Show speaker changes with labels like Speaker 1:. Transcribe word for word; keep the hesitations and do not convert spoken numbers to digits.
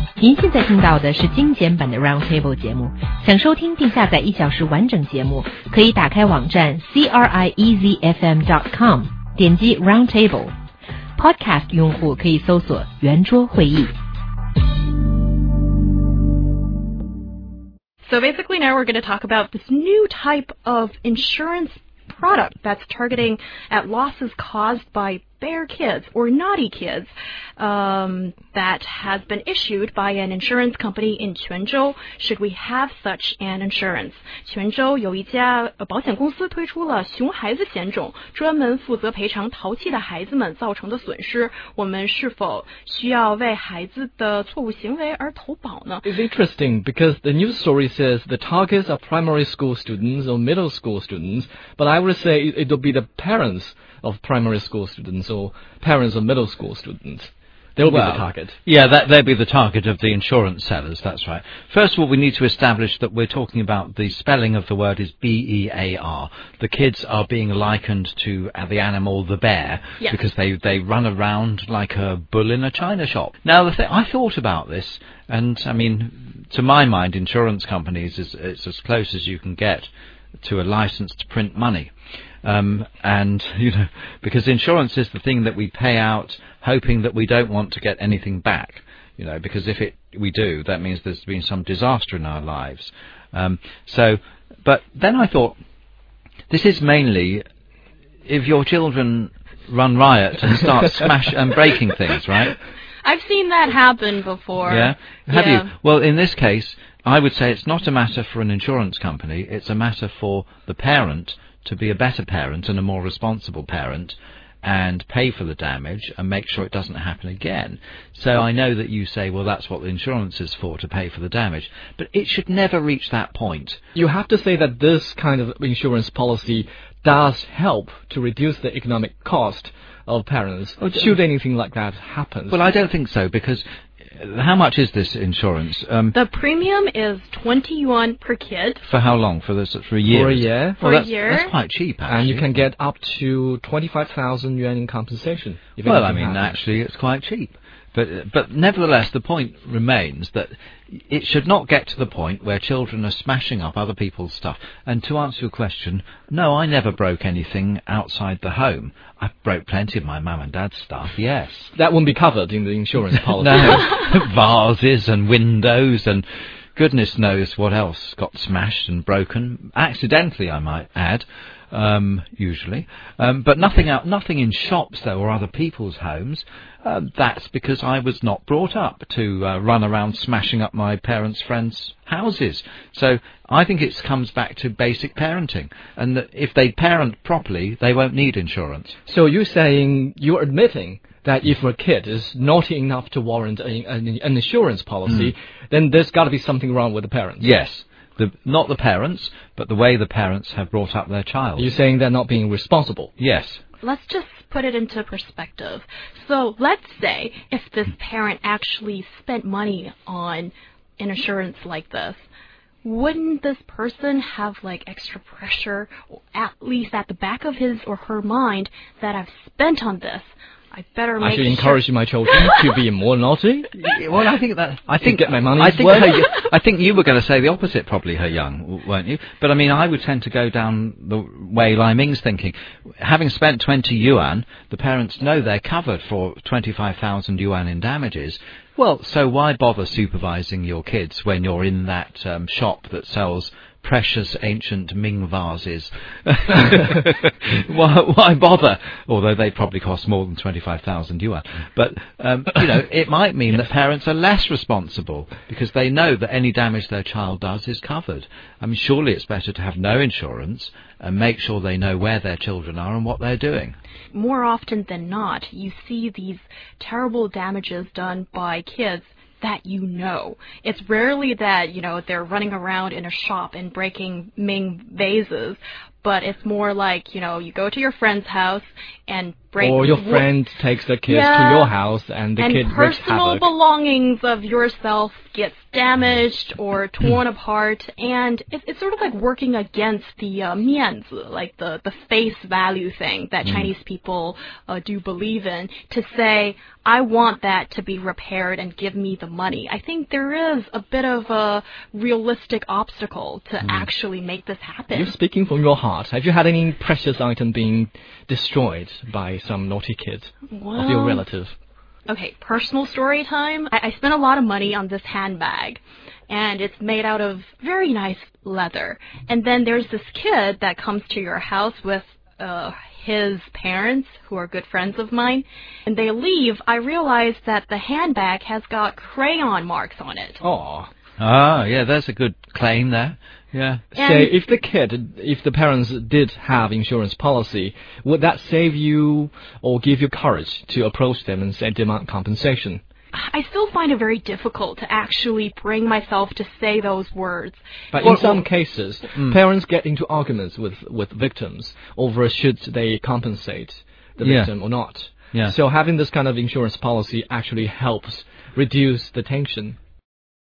Speaker 1: 您现在听到的是精简版的 Roundtable 节目。想收听并下载一小时完整节目，可以打开网站 c r i e z f m dot com， 点击 Roundtable。Podcast 用户可以搜索圆桌会议。
Speaker 2: So basically now we're going to talk about this new type of insurance product that's targeting at losses caused by bear kids or naughty kids um, that has been issued by an insurance company in Quanzhou. Should we have such an insurance? 泉州有一家保险公司推出了熊孩子险种，专门负责赔偿淘气的孩子们造成的损失。我们是否需要为孩子的错误行为而投保呢？
Speaker 3: It's interesting because the news story says the targets are primary school students or middle school students, but I would say it will be the parents of primary school students or parents of middle school students. They'll well, be the target.
Speaker 4: Yeah, that, they'll be the target of the insurance sellers, that's right. First of all, we need to establish that we're talking about the spelling of the word is B E A R. The kids are being likened to uh, the animal, the bear,
Speaker 2: yes.
Speaker 4: because they, they run around like a bull in a china shop. Now, the th- I thought about this, and, I mean, to my mind, insurance companies is it's as close as you can get to a license to print money. Um, and, you know, because insurance is the thing that we pay out hoping that we don't want to get anything back, you know, because if it we do, that means there's been some disaster in our lives. Um, so, but then I thought, this is mainly if your children run riot and start smash and breaking things, right?
Speaker 2: I've seen that happen before.
Speaker 4: Yeah? Have
Speaker 2: yeah.
Speaker 4: you? Well, in this case, I would say it's not a matter for an insurance company, it's a matter for the parent to be a better parent and a more responsible parent and pay for the damage and make sure it doesn't happen again. So I know that you say, well, that's what the insurance is for, to pay for the damage. But it should never reach that point.
Speaker 3: You have to say that this kind of insurance policy does help to reduce the economic cost of parents, should anything like that happen.
Speaker 4: Well, I don't think so, because how much is this insurance? Um,
Speaker 2: the premium is twenty yuan per kid.
Speaker 4: For how long? For this for a year?
Speaker 3: For a year.
Speaker 2: For
Speaker 4: well,
Speaker 2: a year.
Speaker 4: That's quite cheap, actually.
Speaker 3: And you can get up to twenty-five thousand yuan in compensation.
Speaker 4: Well, I mean, happens. Actually, it's quite cheap. But but nevertheless, the point remains that it should not get to the point where children are smashing up other people's stuff. And to answer your question, no, I never broke anything outside the home. I broke plenty of my mum and dad's stuff, yes.
Speaker 3: That won't be covered in the insurance policy.
Speaker 4: No, vases and windows and goodness knows what else got smashed and broken. Accidentally, I might add. Um, usually, um, but nothing out, nothing in shops though or other people's homes. Uh, that's because I was not brought up to uh, run around smashing up my parents' friends' houses. So I think it comes back to basic parenting, and that if they parent properly, they won't need insurance.
Speaker 3: So you're saying you're admitting that if a kid is naughty enough to warrant a, an, an insurance policy, mm. then there's got to be something wrong with the parents.
Speaker 4: Yes. The, not the parents, but the way the parents have brought up their child.
Speaker 3: You're saying they're not being responsible?
Speaker 4: Yes.
Speaker 2: Let's just put it into perspective. So let's say if this parent actually spent money on an insurance like this, wouldn't this person have like extra pressure, or at least at the back of his or her mind, that I've spent on this? I better make
Speaker 3: I should
Speaker 2: sure.
Speaker 3: encourage my children to be more naughty.
Speaker 4: Well, I think that I think
Speaker 3: get my money.
Speaker 4: I think her, I think you were going to say the opposite, probably her young, weren't you? But I mean, I would tend to go down the way Lai Ming's thinking. Having spent twenty yuan, the parents know they're covered for twenty-five thousand yuan in damages. Well, so why bother supervising your kids when you're in that um, shop that sells precious ancient Ming vases? why, why bother? Although they probably cost more than twenty-five thousand yuan. But, um, you know, it might mean that parents are less responsible because they know that any damage their child does is covered. I mean, surely it's better to have no insurance and make sure they know where their children are and what they're doing.
Speaker 2: More often than not, you see these terrible damages done by kids that you know. It's rarely that, you know, they're running around in a shop and breaking Ming vases, but it's more like, you know, you go to your friend's house and break...
Speaker 3: Or your friend takes the kids
Speaker 2: Yeah.
Speaker 3: to your house and the
Speaker 2: and
Speaker 3: kid wreaks
Speaker 2: personal
Speaker 3: havoc.
Speaker 2: belongings of yourself gets damaged or torn apart, and it, it's sort of like working against the uh, 面子, like the, the face value thing that Chinese people uh, do believe in, to say, I want that to be repaired and give me the money. I think there is a bit of a realistic obstacle to actually make this happen.
Speaker 3: You're speaking from your heart. Have you had any precious item being destroyed by some naughty kid
Speaker 2: Well,
Speaker 3: of your relative?
Speaker 2: Okay, personal story time. I, I spent a lot of money on this handbag, and it's made out of very nice leather. And then there's this kid that comes to your house with uh, his parents, who are good friends of mine, and they leave. I realize that the handbag has got crayon marks on it.
Speaker 3: Oh.
Speaker 4: Ah, yeah, there's a good claim there. Yeah.
Speaker 3: Say, if the kid, if the parents did have insurance policy, would that save you or give you courage to approach them and say demand compensation?
Speaker 2: I still find it very difficult to actually bring myself to say those words.
Speaker 3: But
Speaker 2: Or-
Speaker 3: in some cases, parents get into arguments with, with victims over should they compensate the
Speaker 4: Yeah.
Speaker 3: victim or not.
Speaker 4: Yeah.
Speaker 3: So having this kind of insurance policy actually helps reduce the tension.